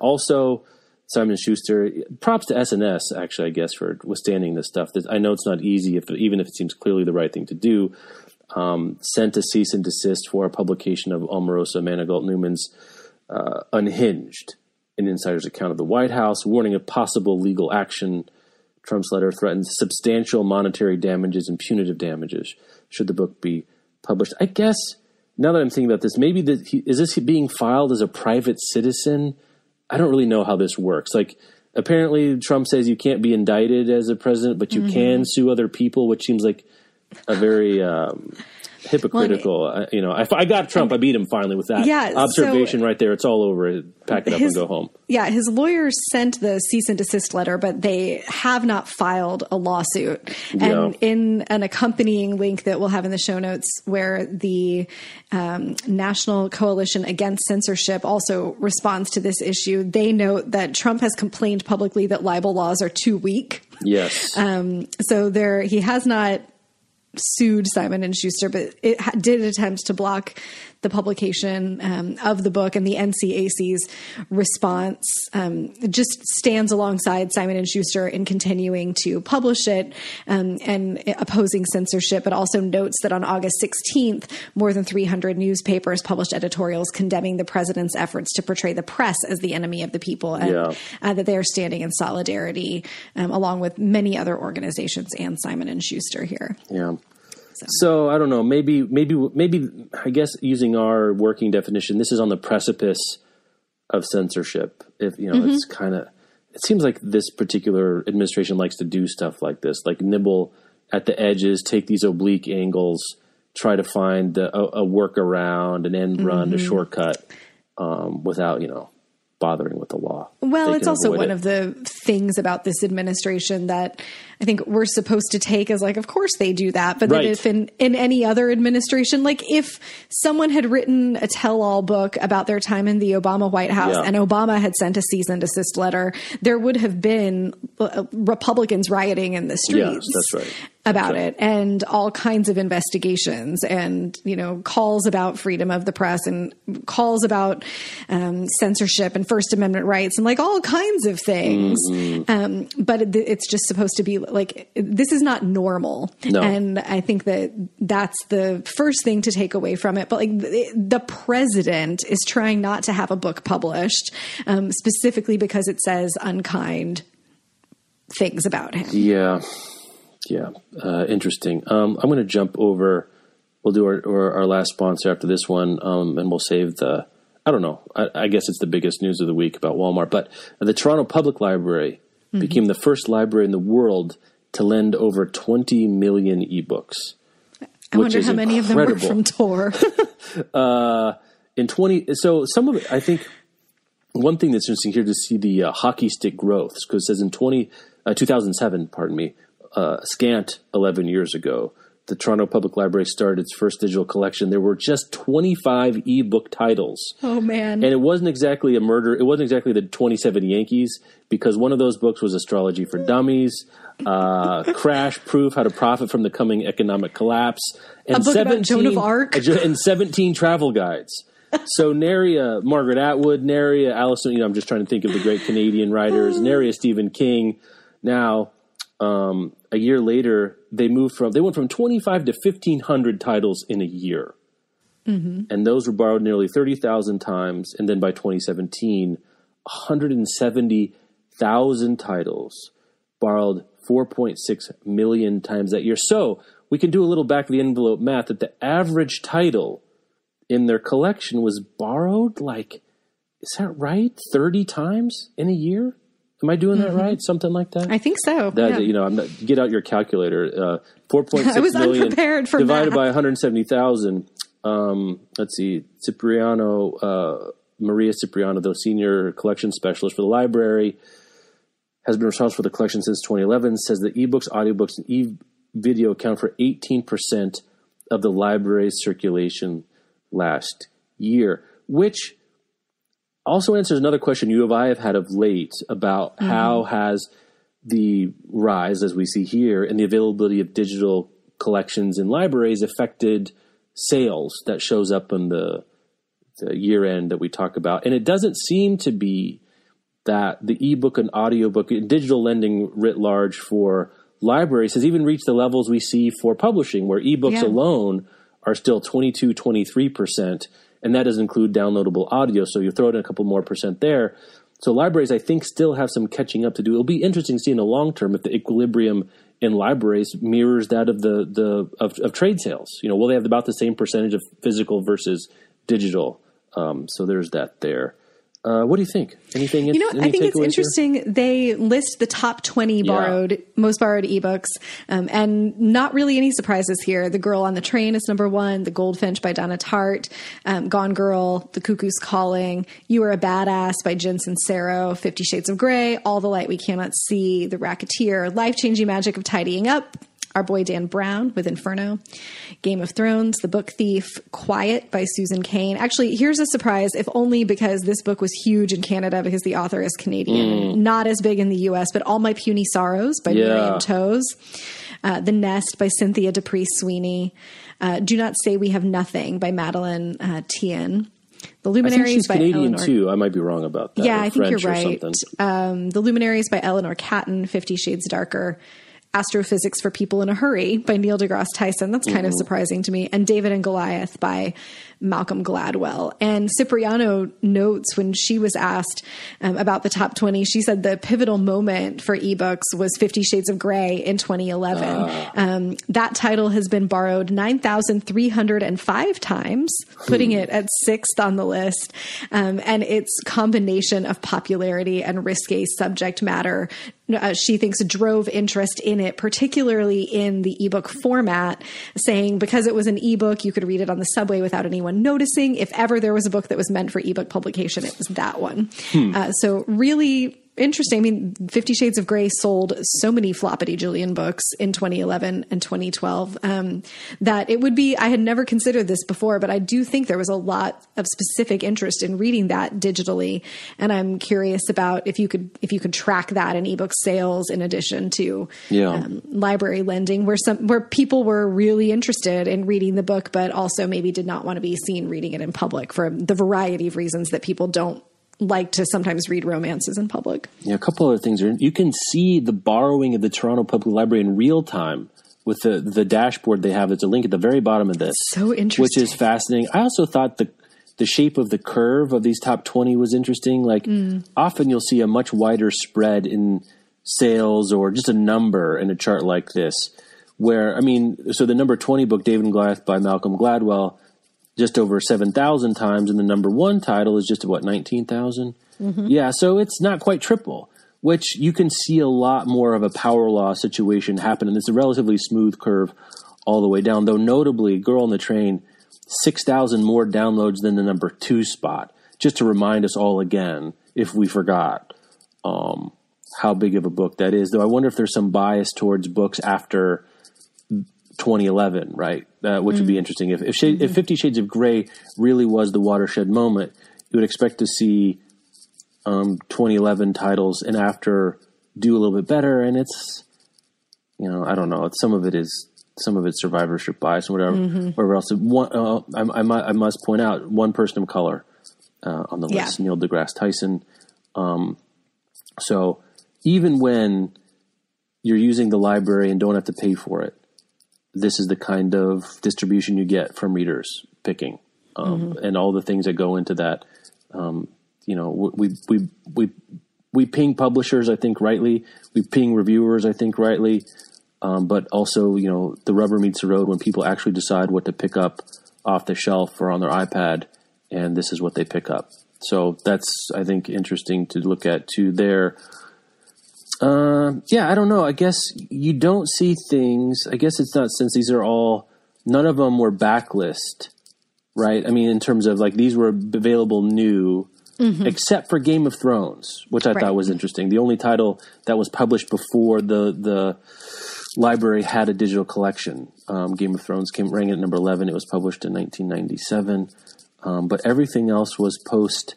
S2: props to SNS, actually, I guess, for withstanding this stuff. I know it's not easy, even if it seems clearly the right thing to do. sent a cease and desist for a publication of Omarosa Manigault Newman's Unhinged, an insider's account of the White House, warning of possible legal action. Trump's letter threatens substantial monetary damages and punitive damages should the book be published. I guess, now that I'm thinking about this, maybe is this being filed as a private citizen? I don't really know how this works. Like, apparently Trump says you can't be indicted as a president, but you can sue other people, which seems like a very hypocritical. If I got Trump, I beat him finally with that observation right there. It's all over. Pack it up and go home.
S1: Yeah, his lawyers sent the cease and desist letter, but they have not filed a lawsuit. And in an accompanying link that we'll have in the show notes, where the National Coalition Against Censorship also responds to this issue, they note that Trump has complained publicly that libel laws are too weak.
S2: Yes.
S1: So he has not sued Simon & Schuster, but it did attempt to block the publication of the book, and the NCAC's response just stands alongside Simon & Schuster in continuing to publish it and opposing censorship, but also notes that on August 16th, more than 300 newspapers published editorials condemning the president's efforts to portray the press as the enemy of the people, and that they are standing in solidarity along with many other organizations and Simon & Schuster here.
S2: Yeah. So I don't know, maybe I guess using our working definition, this is on the precipice of censorship. If it's it seems like this particular administration likes to do stuff like this, like nibble at the edges, take these oblique angles, try to find a workaround, an end run, a shortcut, without bothering with the law.
S1: Well, it's also one of the things about this administration that I think we're supposed to take as like, of course they do that. But then if in any other administration, like if someone had written a tell-all book about their time in the Obama White House and Obama had sent a cease and desist letter, there would have been Republicans rioting in the streets.
S2: Yes, that's right.
S1: About it, and all kinds of investigations and, calls about freedom of the press and calls about censorship and First Amendment rights and like all kinds of things. But it's just supposed to be like, this is not normal. No. And I think that's the first thing to take away from it. But like the president is trying not to have a book published specifically because it says unkind things about him.
S2: Yeah. Yeah. Interesting. I'm going to jump over. We'll do our last sponsor after this one. And we'll save I don't know. I guess it's the biggest news of the week about Walmart, but the Toronto Public Library became the first library in the world to lend over 20 million ebooks.
S1: I wonder how many of them were from Tor.
S2: So some of it, I think one thing that's interesting here to see the hockey stick growth, because it says in 2007, scant 11 years ago, the Toronto Public Library started its first digital collection. There were just 25 ebook titles.
S1: Oh, man.
S2: And it wasn't exactly a murder. It wasn't exactly the 27 Yankees, because one of those books was Astrology for Dummies, Crash Proof, How to Profit from the Coming Economic Collapse, and
S1: a book about Joan of Arc.
S2: And 17 travel guides. So nary Margaret Atwood, nary Alison, I'm just trying to think of the great Canadian writers, nary Stephen King. Now, a year later, they went from 25 to 1,500 titles in a year. And those were borrowed nearly 30,000 times. And then by 2017, 170,000 titles borrowed 4.6 million times that year. So we can do a little back of the envelope math that the average title in their collection was borrowed is that right? 30 times in a year? Am I doing that right? Something like that?
S1: I think so.
S2: Get out your calculator. 4.6
S1: I was
S2: million
S1: unprepared for
S2: divided
S1: math.
S2: by 170,000. Let's see. Maria Cipriano, the senior collection specialist for the library, has been responsible for the collection since 2011, says that ebooks, audiobooks, and e-video account for 18% of the library's circulation last year, which also answers another question U of I have had of late about how has the rise, as we see here, in the availability of digital collections in libraries affected sales that shows up in the year end that we talk about. And it doesn't seem to be that the ebook and audiobook and digital lending writ large for libraries has even reached the levels we see for publishing, where ebooks alone are still 22, 23%, and that doesn't include downloadable audio. So you throw in a couple more percent there. So libraries, I think, still have some catching up to do. It'll be interesting to see in the long term if the equilibrium in libraries mirrors that of trade sales. Will they have about the same percentage of physical versus digital? So there's that there. What do you think? Anything?
S1: I think it's interesting. Here? They list the top 20 most borrowed ebooks, and not really any surprises here. The Girl on the Train is number 1. The Goldfinch by Donna Tartt, Gone Girl, The Cuckoo's Calling, You Are a Badass by Jen Sincero, 50 Shades of Grey, All the Light We Cannot See, The Racketeer, Life-Changing Magic of Tidying Up, Our Boy Dan Brown with Inferno, Game of Thrones, The Book Thief, Quiet by Susan Cain. Actually, here's a surprise, if only because this book was huge in Canada because the author is Canadian, not as big in the U.S., but All My Puny Sorrows by Miriam Toews, The Nest by Cynthia Dupree Sweeney, Do Not Say We Have Nothing by Madeline Tien. The Luminaries by
S2: Canadian
S1: Eleanor.
S2: Too. I might be wrong about that.
S1: Yeah, I think you're right. The Luminaries by Eleanor Catton, 50 Shades Darker. Astrophysics for People in a Hurry by Neil deGrasse Tyson. That's kind of surprising to me. And David and Goliath by Malcolm Gladwell. And Cipriano notes when she was asked about the top 20, she said the pivotal moment for ebooks was 50 Shades of Grey in 2011. That title has been borrowed 9,305 times, putting it at 6th on the list. And its combination of popularity and risque subject matter, she thinks, drove interest in it, particularly in the ebook format, saying because it was an ebook, you could read it on the subway without anyone noticing. If ever there was a book that was meant for ebook publication, it was that one. So really interesting. I mean, 50 Shades of Grey sold so many Floppity Julian books in 2011 and 2012 that it would be, I had never considered this before, but I do think there was a lot of specific interest in reading that digitally. And I'm curious about if you could track that in ebook sales in addition to library lending, where people were really interested in reading the book, but also maybe did not want to be seen reading it in public for the variety of reasons that people don't like to sometimes read romances in public.
S2: Yeah, a couple other things. You can see the borrowing of the Toronto Public Library in real time with the dashboard they have. There's a link at the very bottom of this.
S1: So interesting.
S2: Which is fascinating. I also thought the shape of the curve of these top 20 was interesting. Like often you'll see a much wider spread in sales or just a number in a chart like this where, so the number 20 book, David and Goliath by Malcolm Gladwell, just over 7,000 times, and the number 1 title is just 19,000. Yeah, so it's not quite triple, which you can see a lot more of a power law situation happen, and it's a relatively smooth curve all the way down. Though notably, Girl on the Train, 6,000 more downloads than the number 2 spot. Just to remind us all again, if we forgot, how big of a book that is. Though I wonder if there's some bias towards books after 2011, right? Which would be interesting. If 50 Shades of Grey really was the watershed moment, you would expect to see 2011 titles and after do a little bit better. And it's, I don't know. Some of it's survivorship bias or whatever else. I must point out one person of color on the list, Neil deGrasse Tyson. So even when you're using the library and don't have to pay for it, this is the kind of distribution you get from readers picking, and all the things that go into that. We ping publishers, I think rightly. We ping reviewers, I think rightly. But also, the rubber meets the road when people actually decide what to pick up off the shelf or on their iPad, and this is what they pick up. So that's, I think, interesting to look at too there. I don't know. I guess you don't see things. I guess it's not, since these are all, none of them were backlist, right? In terms of these were available new, except for Game of Thrones, which I thought was interesting. The only title that was published before the library had a digital collection. Game of Thrones rang at number 11. It was published in 1997. But everything else was post,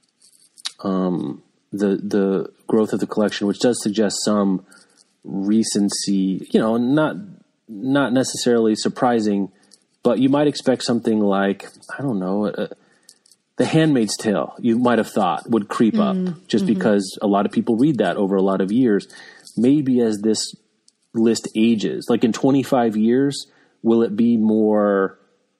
S2: the growth of the collection, which does suggest some recency, not necessarily surprising, but you might expect something like, I don't know, The Handmaid's Tale, you might have thought would creep up just because a lot of people read that over a lot of years. Maybe as this list ages, in 25 years, will it be more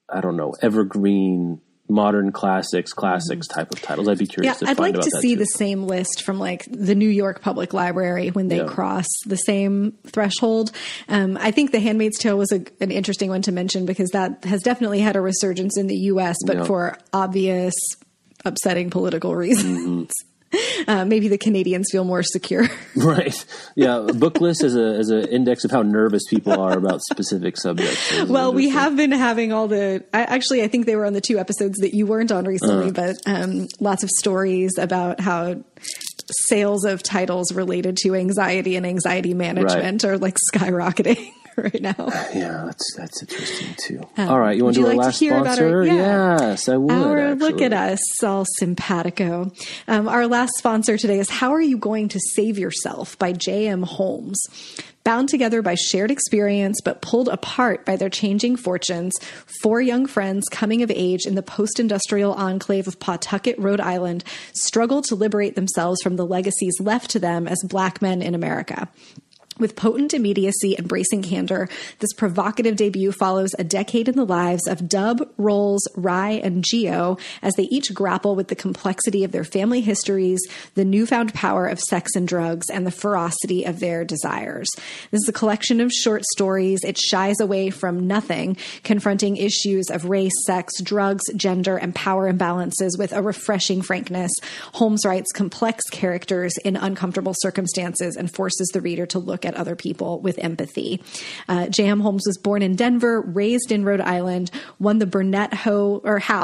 S2: I don't know, evergreen, modern classics type of titles. I'd be curious to find
S1: I'd like
S2: about
S1: to
S2: that
S1: see
S2: too.
S1: the same list from like the New York Public Library when they cross the same threshold. I think The Handmaid's Tale was an interesting one to mention because that has definitely had a resurgence in the U.S., but for obvious, upsetting political reasons. Maybe the Canadians feel more secure.
S2: Right. Yeah. Book list is an index of how nervous people are about specific subjects.
S1: Well, we have been having all I think they were on the 2 episodes that you weren't on recently, but lots of stories about how sales of titles related to anxiety and anxiety management are like skyrocketing right now.
S2: Yeah, that's interesting too. All right, you want to do our last sponsor? Yes, I would.
S1: Look at us, all simpatico. Our last sponsor today is How Are You Going to Save Yourself by J.M. Holmes. Bound together by shared experience, but pulled apart by their changing fortunes, 4 young friends coming of age in the post-industrial enclave of Pawtucket, Rhode Island, struggle to liberate themselves from the legacies left to them as Black men in America. With potent immediacy and bracing candor, this provocative debut follows a decade in the lives of Dub, Rolls, Rye, and Geo as they each grapple with the complexity of their family histories, the newfound power of sex and drugs, and the ferocity of their desires. This is a collection of short stories. It shies away from nothing, confronting issues of race, sex, drugs, gender, and power imbalances with a refreshing frankness. Holmes writes complex characters in uncomfortable circumstances and forces the reader to look at other people with empathy. J.M. Holmes was born in Denver, raised in Rhode Island, won the Burnett Howe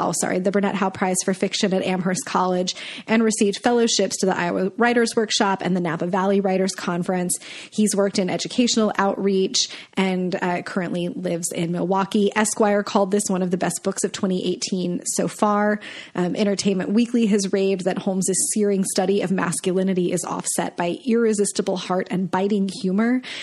S1: Prize for Fiction at Amherst College, and received fellowships to the Iowa Writers Workshop and the Napa Valley Writers Conference. He's worked in educational outreach and currently lives in Milwaukee. Esquire called this one of the best books of 2018 so far. Entertainment Weekly has raved that Holmes's searing study of masculinity is offset by irresistible heart and biting humor.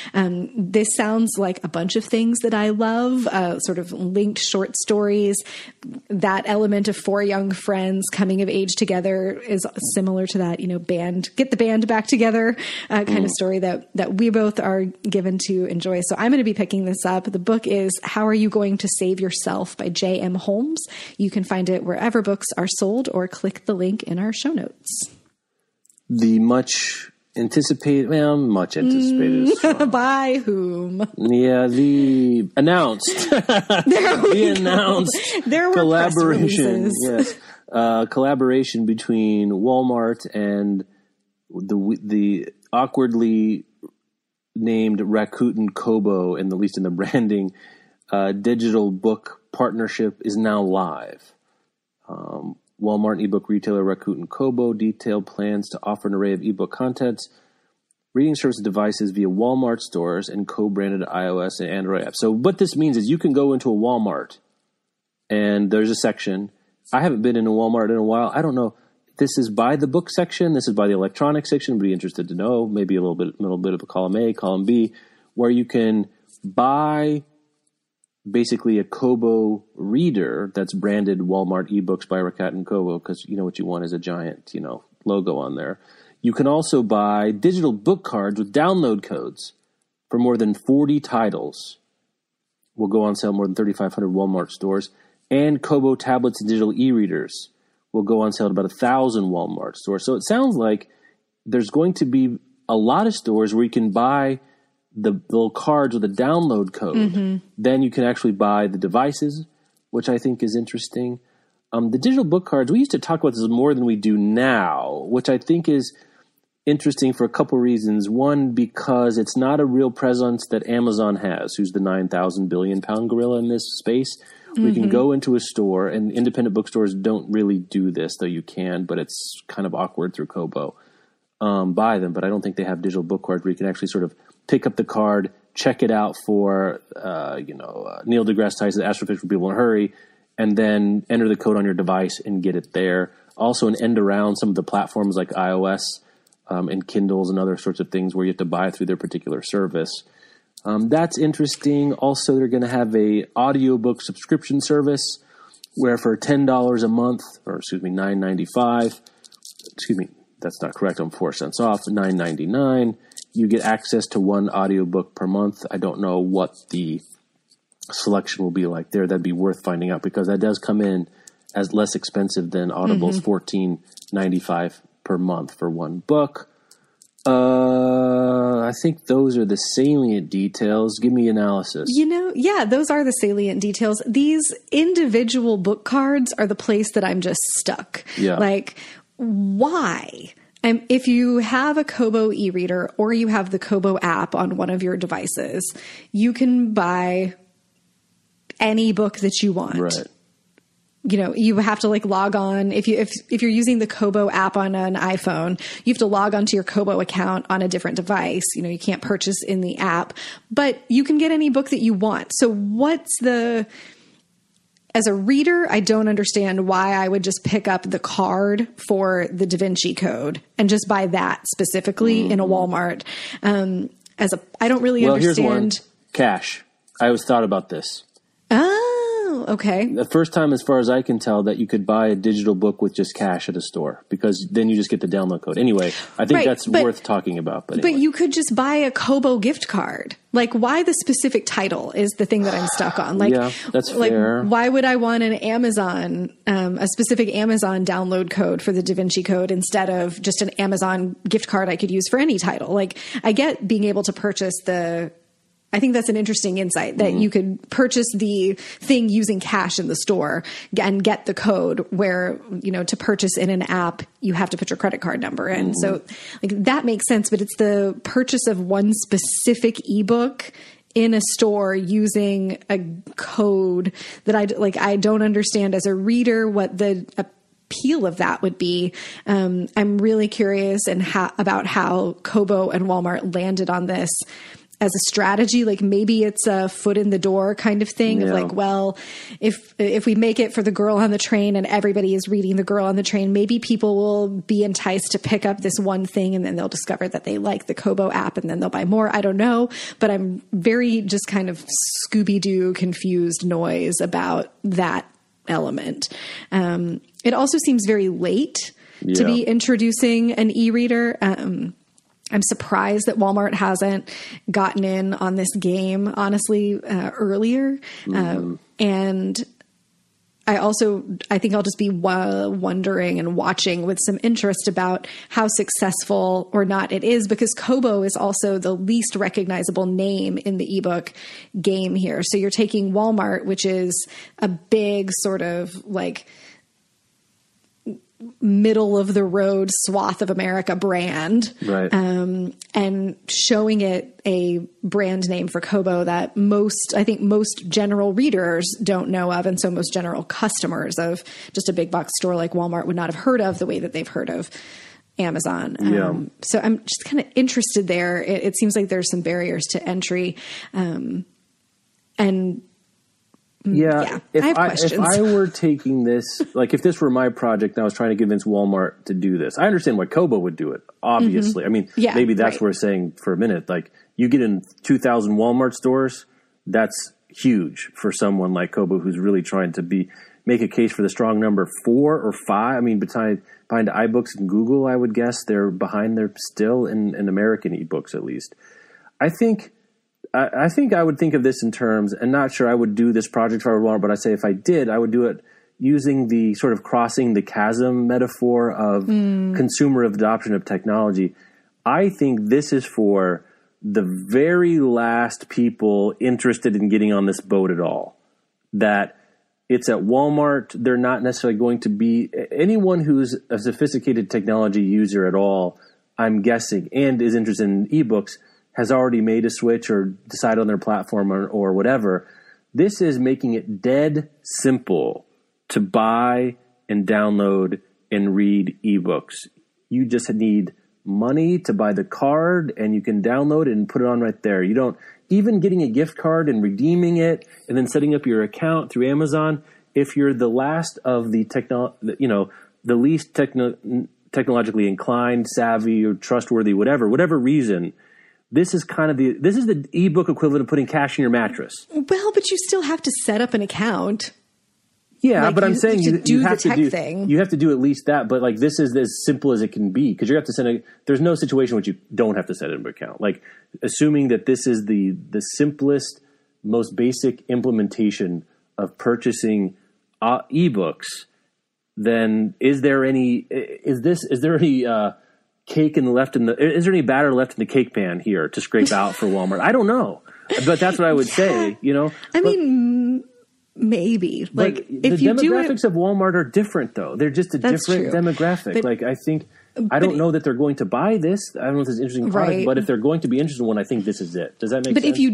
S1: This sounds like a bunch of things that I love, sort of linked short stories. That element of 4 young friends coming of age together is similar to that, get the band back together kind of story that we both are given to enjoy. So I'm going to be picking this up. The book is How Are You Going to Save Yourself by J.M. Holmes. You can find it wherever books are sold or click the link in our show notes.
S2: The much anticipated
S1: by whom?
S2: Yeah, the announced
S1: there were
S2: collaboration. Yes, collaboration between Walmart and the awkwardly named Rakuten Kobo, at least in the branding, digital book partnership is now live. Walmart ebook retailer Rakuten Kobo detailed plans to offer an array of ebook contents, reading service devices via Walmart stores and co-branded iOS and Android apps. So what this means is you can go into a Walmart and there's a section. I haven't been in a Walmart in a while. I don't know. This is by the book section. This is by the electronic section. I'd be interested to know. Maybe a little bit of a column A, column B, where you can buy basically a Kobo reader that's branded Walmart eBooks by Rakuten Kobo, because what you want is a giant, logo on there. You can also buy digital book cards with download codes for more than 40 titles. Will go on sale at more than 3,500 Walmart stores. And Kobo tablets and digital e-readers will go on sale at about 1,000 Walmart stores. So it sounds like there's going to be a lot of stores where you can buy the little cards with a download code. Mm-hmm. Then you can actually buy the devices, which I think is interesting. The digital book cards, we used to talk about this more than we do now, which I think is interesting for a couple reasons. One, because it's not a real presence that Amazon has, who's the 9,000 billion pound gorilla in this space. Mm-hmm. We can go into a store, and independent bookstores don't really do this, though you can, but it's kind of awkward through Kobo. Buy them, but I don't think they have digital book cards where you can actually sort of pick up the card, check it out for, Neil deGrasse Tyson, Astrofish for People in a Hurry, and then enter the code on your device and get it there. Also an end around some of the platforms like iOS and Kindles and other sorts of things where you have to buy through their particular service. That's interesting. Also, they're going to have a audiobook subscription service where for $10 a month, or $9.95, that's not correct, I'm 4 cents off, $9.99, you get access to one audiobook per month. I don't know what the selection will be like there. That'd be worth finding out, because that does come in as less expensive than Audible's $14.95 per month for one book. I think those are the salient details. Give me analysis.
S1: Yeah, those are the salient details. These individual book cards are the place that I'm just stuck.
S2: Yeah.
S1: Like, why? If you have a Kobo e-reader or you have the Kobo app on one of your devices, you can buy any book that you want.
S2: Right.
S1: You have to log on. If you're using the Kobo app on an iPhone, you have to log onto your Kobo account on a different device. You can't purchase in the app, but you can get any book that you want. So as a reader, I don't understand why I would just pick up the card for the Da Vinci Code and just buy that specifically in a Walmart. I don't really understand.
S2: Well, here's one. Cash. I always thought about this.
S1: Oh, okay.
S2: The first time, as far as I can tell, that you could buy a digital book with just cash at a store, because then you just get the download code. Anyway, I think that's worth talking about. But
S1: you could just buy a Kobo gift card. Why the specific title is the thing that I'm stuck on.
S2: Yeah, that's fair.
S1: Why would I want an Amazon, a specific Amazon download code for the Da Vinci Code instead of just an Amazon gift card I could use for any title? I get being able to purchase I think that's an interesting insight, that you could purchase the thing using cash in the store and get the code, where, to purchase in an app, you have to put your credit card number in. So that makes sense, but it's the purchase of one specific ebook in a store using a code that I don't understand as a reader what the appeal of that would be. I'm really curious about how Kobo and Walmart landed on this as a strategy. Maybe it's a foot in the door kind of thing.
S2: Yeah.
S1: Of if we make it for the girl on the train and everybody is reading the girl on the train, maybe people will be enticed to pick up this one thing, and then they'll discover that they like the Kobo app, and then they'll buy more. I don't know, but I'm very just kind of Scooby-Doo confused noise about that element. It also seems very late to be introducing an e-reader. I'm surprised that Walmart hasn't gotten in on this game, honestly, earlier. And I think I'll just be wondering and watching with some interest about how successful or not it is, because Kobo is also the least recognizable name in the ebook game here. So you're taking Walmart, which is a big sort of middle of the road swath of America brand,
S2: right?
S1: And showing it a brand name for Kobo that most general readers don't know of, and so most general customers of just a big box store like Walmart would not have heard of the way that they've heard of Amazon. So I'm just kind of interested there. It seems like there's some barriers to entry, and if I were taking this,
S2: if this were my project and I was trying to convince Walmart to do this, I understand why Kobo would do it, obviously. I mean, maybe that's what we're saying for a minute. You get in 2,000 Walmart stores, that's huge for someone like Kobo who's really trying to make a case for the strong number 4 or 5. I mean, behind iBooks and Google, I would guess they're behind there still in American ebooks, at least. I think I would think of this in terms, and not sure I would do this project if I were Walmart, but I say if I did, I would do it using the sort of crossing the chasm metaphor of consumer adoption of technology. I think this is for the very last people interested in getting on this boat at all. That it's at Walmart. They're not necessarily going to be anyone who's a sophisticated technology user at all, I'm guessing, and is interested in ebooks, has already made a switch or decided on their platform or whatever. This is making it dead simple to buy and download and read ebooks. You just need money to buy the card, and you can download it and put it on right there. You don't even getting a gift card and redeeming it and then setting up your account through Amazon. If you're the last of the the least technologically inclined, savvy, or trustworthy, whatever reason, this is the ebook equivalent of putting cash in your mattress.
S1: Well, but you still have to set up an account.
S2: Yeah, but I'm saying you have to do
S1: thing.
S2: You have to do at least that. But this is as simple as it can be, because you have to send there's no situation in which you don't have to set up an account. Assuming that this is the simplest most basic implementation of purchasing ebooks, then is there any cake is there any batter left in the cake pan here to scrape out for Walmart? I don't know, but that's what I would say.
S1: Maybe like
S2: if you do it, the demographics of Walmart are different, though. They're just a different demographic. But, like, I think. I don't know that they're going to buy this. I don't know if it's an interesting product, but if they're going to be interested in one, I think this is it. Does that make sense?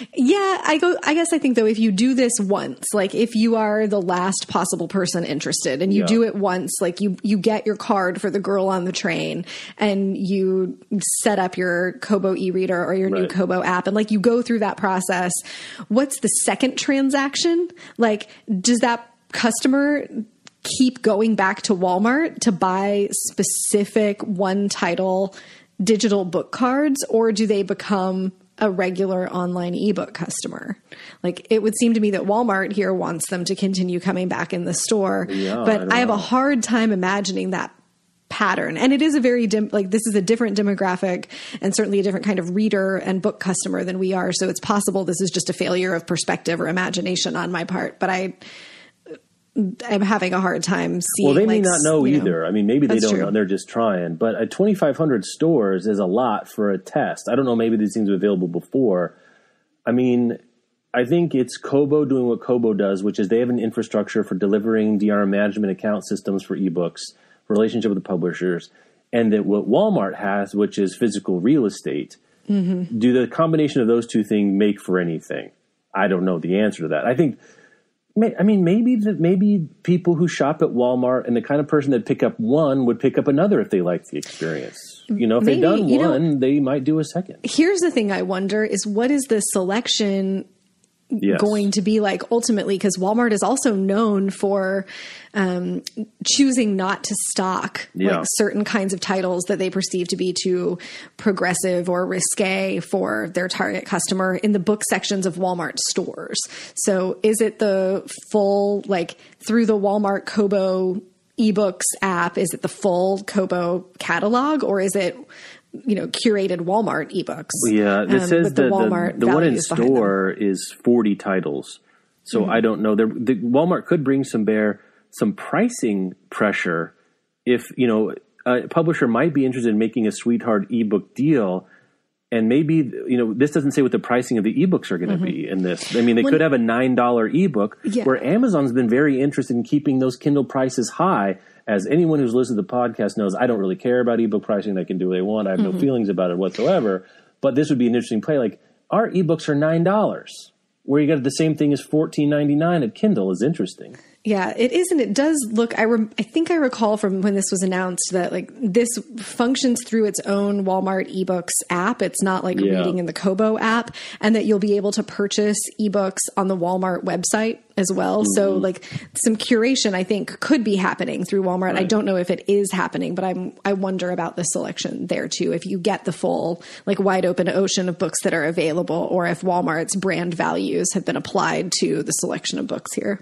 S1: I think though, if you do this once, like if you are the last possible person interested and you do it once, like you get your card for the girl on the train and you set up your Kobo e-reader or your new Kobo app and like you go through that process, what's the second transaction? Like, does that customer keep going back to Walmart to buy specific one title digital book cards, or do they become a regular online ebook customer? Like, it would seem to me that Walmart here wants them to continue coming back in the store, but I have a hard time imagining that pattern. And it is a very this is a different demographic and certainly a different kind of reader and book customer than we are. So it's possible this is just a failure of perspective or imagination on my part, but I'm having a hard time seeing.
S2: Well, they may not know either. I mean, maybe they don't know. They're just trying. But at 2,500 stores is a lot for a test. I don't know. Maybe these things were available before. I mean, I think it's Kobo doing what Kobo does, which is they have an infrastructure for delivering DRM management account systems for ebooks, relationship with the publishers, and that what Walmart has, which is physical real estate. Mm-hmm. Do the combination of those two things make for anything? I don't know the answer to that. I think. I mean, maybe people who shop at Walmart and the kind of person that pick up one would pick up another if they liked the experience. If they've done one, they might do a second.
S1: Here's the thing I wonder is what is the selection going to be like ultimately? Because Walmart is also known for choosing not to stock like certain kinds of titles that they perceive to be too progressive or risque for their target customer in the book sections of Walmart stores. So is it the full, like through the Walmart Kobo ebooks app, is it the full Kobo catalog, or is it curated Walmart ebooks?
S2: Yeah, this says the one in store is 40 titles. So I don't know. The Walmart could bring some pricing pressure if, a publisher might be interested in making a sweetheart ebook deal. And maybe, this doesn't say what the pricing of the ebooks are going to be in this. I mean, they could have a $9 ebook where Amazon's been very interested in keeping those Kindle prices high. As anyone who's listened to the podcast knows, I don't really care about ebook pricing. They can do what they want. I have no feelings about it whatsoever. But this would be an interesting play. Like, our ebooks are $9, where you get the same thing as $14.99 at Kindle is interesting.
S1: Yeah, it is, and it does look. I think I recall from when this was announced that like this functions through its own Walmart eBooks app. It's not like reading in the Kobo app, and that you'll be able to purchase ebooks on the Walmart website as well. Mm-hmm. So like some curation, I think, could be happening through Walmart. Right. I don't know if it is happening, but I wonder about the selection there too. If you get the full like wide open ocean of books that are available, or if Walmart's brand values have been applied to the selection of books here.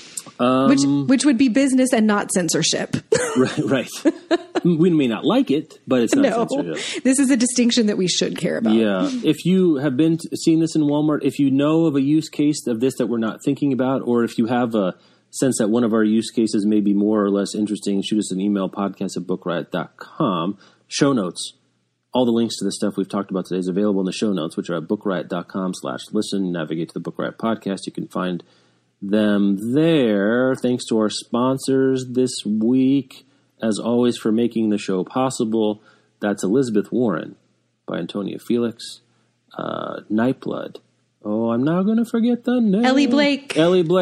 S1: Which would be business and not censorship.
S2: Right. We may not like it, but it's not censorship.
S1: This is a distinction that we should care about.
S2: Yeah. If you have been seeing this in Walmart, if you know of a use case of this that we're not thinking about, or if you have a sense that one of our use cases may be more or less interesting, shoot us an email, podcast@bookriot.com. Show notes. All the links to the stuff we've talked about today is available in the show notes, which are at bookriot.com/listen. Navigate to the Book Riot podcast. You can find them there. Thanks to our sponsors this week, as always, for making the show possible. That's Elizabeth Warren by Antonia Felix, Nightblood. Oh, I'm now going to forget the name.
S1: Ellie Blake.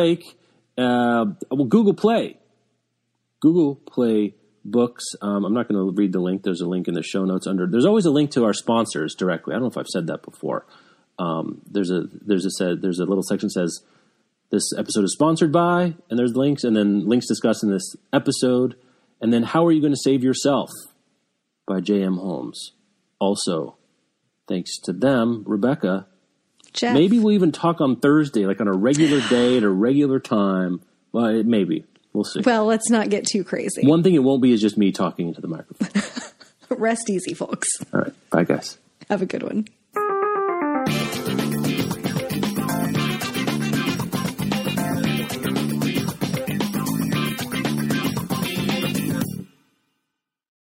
S2: Google Play. Google Play Books. I'm not going to read the link. There's a link in the show notes there's always a link to our sponsors directly. I don't know if I've said that before. There's a little section that says, this episode is sponsored by, and there's links, and then links discussed in this episode. And then How Are You Going to Save Yourself by J.M. Holmes. Also, thanks to them, Rebecca.
S1: Jeff.
S2: Maybe we'll even talk on Thursday, like on a regular day at a regular time. Well, maybe. We'll see.
S1: Well, let's not get too crazy.
S2: One thing it won't be is just me talking into the microphone.
S1: Rest easy, folks.
S2: All right. Bye, guys.
S1: Have a good one.